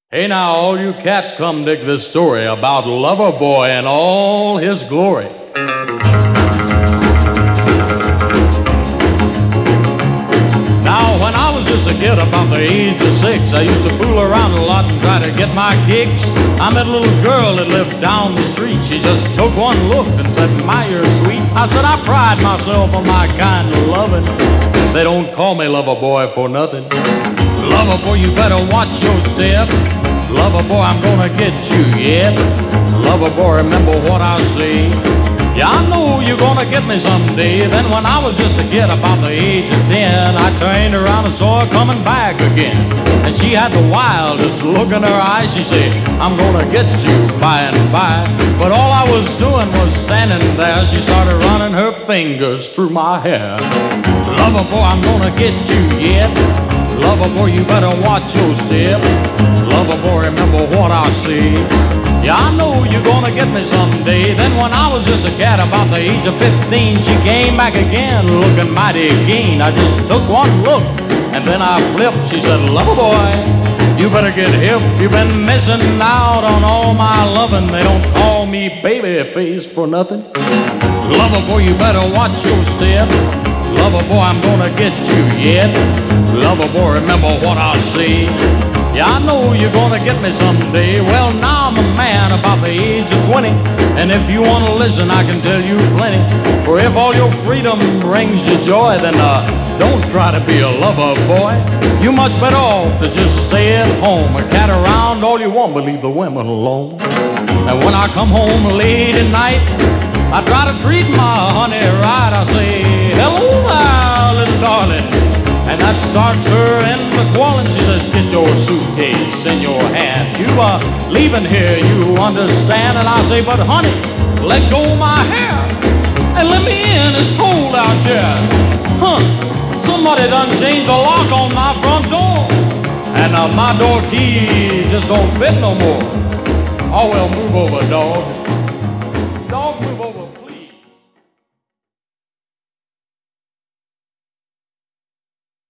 Hey now, all you cats, come dig this story about Loverboy and all his glory. Now, when I was just a kid about the age of 6, I used to fool around a lot and try to get my kicks. I met a little girl that lived down the street. She just took one look and said, "My, you're sweet." I said, "I pride myself on my kind of loving. They don't call me Loverboy for nothing. Loverboy, you better watch your step. Loverboy, I'm gonna get you yet. Loverboy, remember what I say. Yeah, I know you're gonna get me someday." Then when I was just a kid, about the age of 10, I turned around and saw her coming back again. And she had the wildest look in her eyes. She said, "I'm gonna get you by and by." But all I was doing was standing there. She started running her fingers through my hair. "Loverboy, I'm gonna get you yet. Loverboy, you better watch your step. Loverboy, remember what I say. Yeah, I know you're gonna get me someday." Then when I was just a cat about the age of 15, she came back again looking mighty keen. I just took one look and then I flipped. She said, "Loverboy, you better get hip. You've been missing out on all my loving. They don't call me babyface for nothing. Loverboy, you better watch your step. Loverboy, I'm gonna get you yet. Loverboy, remember what I say. Yeah, I know you're gonna get me someday." Well, now I'm a man about the age of 20, and if you wanna listen, I can tell you plenty. For if all your freedom brings you joy, then don't try to be a lover boy. You're much better off to just stay at home and cat around all you want, but leave the women alone. And when I come home late at night, I try to treat my honey right. I say, "Hello there, little darling." And that starts her in the quarreling. She says, "Get your suitcase in your hand. You are leaving here, you understand?" And I say, "But honey, let go my hair and let me in. It's cold out here." Somebody done changed the lock on my front door, and my door key just don't fit no more. Oh well, move over, dog.